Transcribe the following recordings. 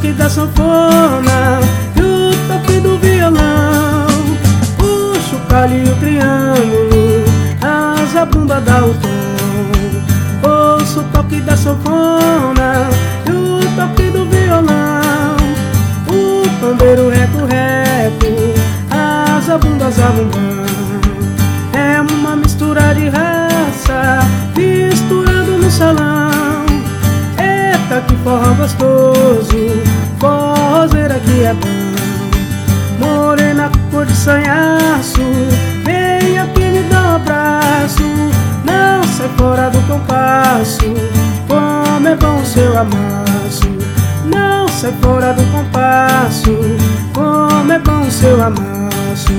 toque da sanfona e o toque do violão, o chocalho e o triângulo, a zabumba dá o tom. Ouço o toque da sanfona e o toque do violão, o pandeiro reco-reco, a zabumba zabumbã. É uma mistura de raça misturando no salão. Eita, que forró gostoso, forrozeira que é bom. Morena cor de sanhaço, vem aqui me dá um abraço. Não sai fora do compasso, como é bom o seu amasso. Não sai fora do compasso, como é bom o seu amasso.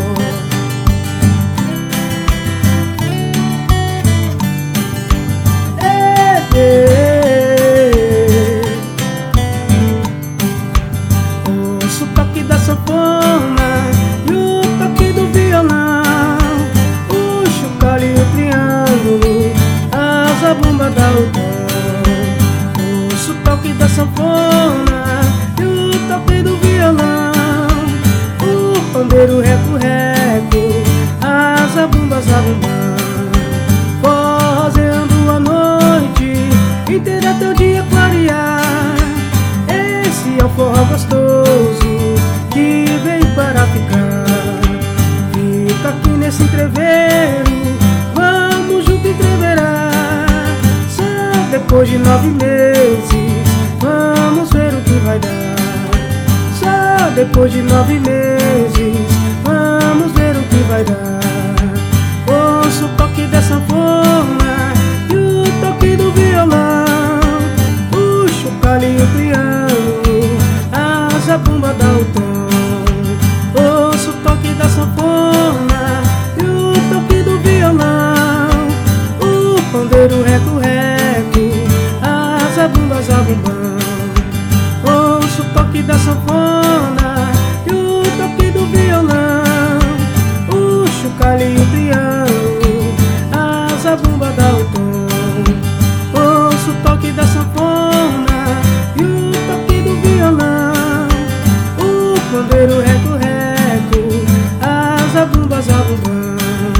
Ouço o toque da sanfona e o toque do violão, o chocalho e o triângulo, a zabumba dá o tom. Ouço o toque da sanfona e o toque do violão, o pandeiro reco-reco, a zabumba zabumbã. Forrozeando a noite inteira até o dia clarear. Esse é o forró gostoso que veio para ficar. Fica aqui nesse entreveiro, vamos junto entreverar. Só depois de 9 meses, vamos ver o que vai dar. Só depois de 9 meses, vamos ver o que vai dar. Ouço o toque da sanfona e o toque do violão, o chocalho e o triângulo, a zabumba dá o tom. Ouço o toque da sanfona e o toque do violão, o pandeiro reco-reco, a zabumba zabumbã. Ouço o toque da sanfona e o toque do violão, o chocalho e o triângulo, a zabumba dá o tom. Ouço o toque da sanfona e o toque do violão, o pandeiro reco-reco, a zabumba zabumbã.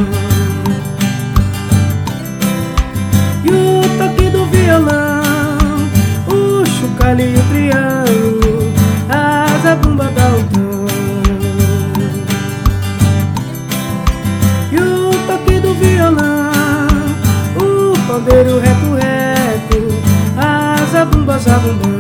E o toque do violão, o chocalho e o triângulo, a zabumba dá o tom. E o toque do violão, o pandeiro reco-reco, a zabumba zabumbã.